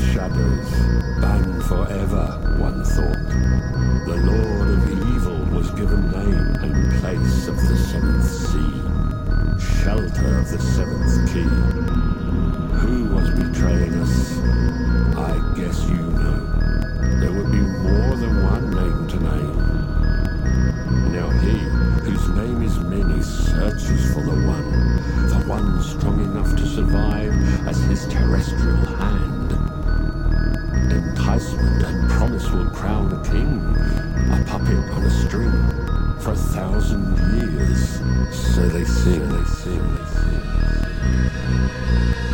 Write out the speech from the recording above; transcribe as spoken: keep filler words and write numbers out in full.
shadows, banned forever, one thought. The Lord of Evil was given name and place of the seventh sea, shelter of the seventh key. Who was betraying us? I guess you know. There would be more than one name to name. Now he, whose name is many, searches for the one, the one strong enough to survive as his terrestrial hand. Enticement and promise will crown a king, a puppet on a string, for a thousand years. So they sing, they sing, they sing.